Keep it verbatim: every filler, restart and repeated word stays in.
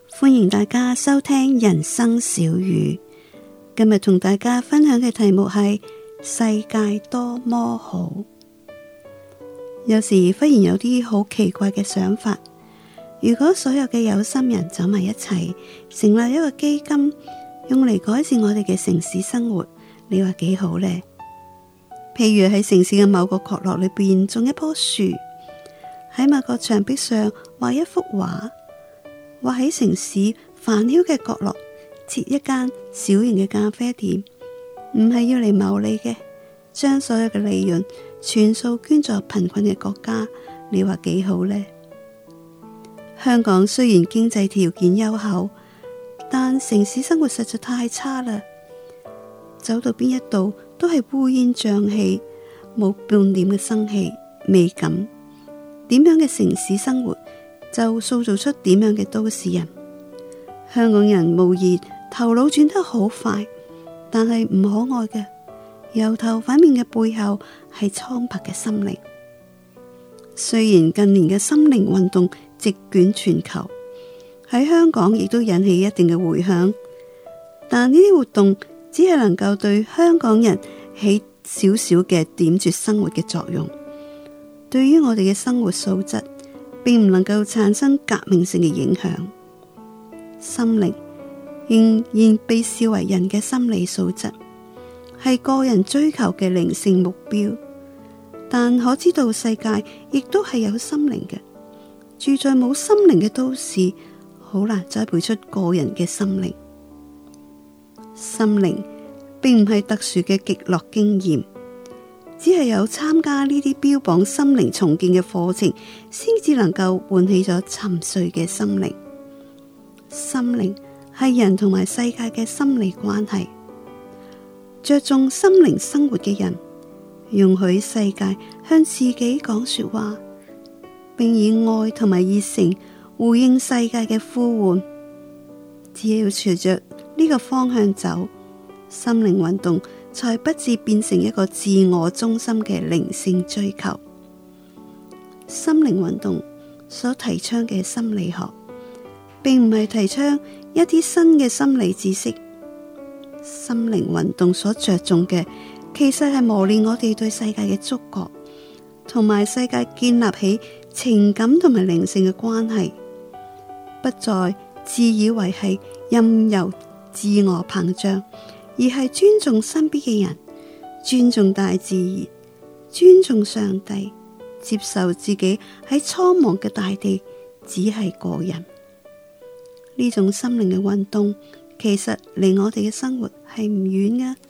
歡迎大家收聽人生小語。今日同大家分享嘅題目係世界多麼好。有時忽然有啲好奇怪嘅想法，如果所有嘅有心人走埋一齊，成立一個基金，用嚟改善我哋嘅城市生活，你話幾好呢？譬如喺城市嘅某個角落裏邊種一棵樹，喺某個牆壁上畫一幅畫，或喺城市煩囂嘅角落設一間小型嘅咖啡店，唔係要嚟牟利嘅，將所有嘅利潤全數捐助貧困嘅國家，你話幾好呢？香港雖然經濟條件優厚，但城市生活實在太差啦，走到邊一度都係烏煙瘴氣，冇半點嘅生氣美感。點樣嘅城市生活就塑造出點樣嘅都市人。香港人無疑頭腦轉得好快，但係唔可愛嘅，油頭粉面嘅背後係蒼白嘅心靈。雖然近年嘅心靈運動席捲全球，喺香港亦都引起一定嘅迴響，但呢啲活動只係能夠對香港人起少少嘅點綴生活嘅作用，對於我哋嘅生活素質並唔能夠產生革命性嘅影響。心靈仍然被視為人嘅心理素質，係個人追求嘅靈性目標。但可知道世界亦都係有心靈嘅，住在冇心靈嘅都市，好難栽培出個人嘅心靈。心靈並唔係特殊嘅極樂經驗，只係有參加呢啲標榜心靈重建嘅課程，先至能夠喚起咗沉睡嘅心靈。心靈係人同埋世界嘅心理關係，着重心靈生活嘅人，容許世界向自己講說話，並以愛同埋熱誠回應世界嘅呼喚。只要隨着呢個方向走，心靈運動才不致變成一個自我中心嘅靈性追求。心靈運動所提倡嘅心理學，並唔係提倡一啲新嘅心理知識。心靈運動所着重嘅，其實係磨練我哋對世界嘅觸覺，同埋世界建立起情感同埋靈性嘅關係，不再自以為係任由自我膨脹，而係尊重身邊嘅人，尊重大自然，尊重上帝，接受自己喺蒼茫嘅大地只係個人。呢種心靈嘅運動，其實離我哋嘅生活係唔遠㗎。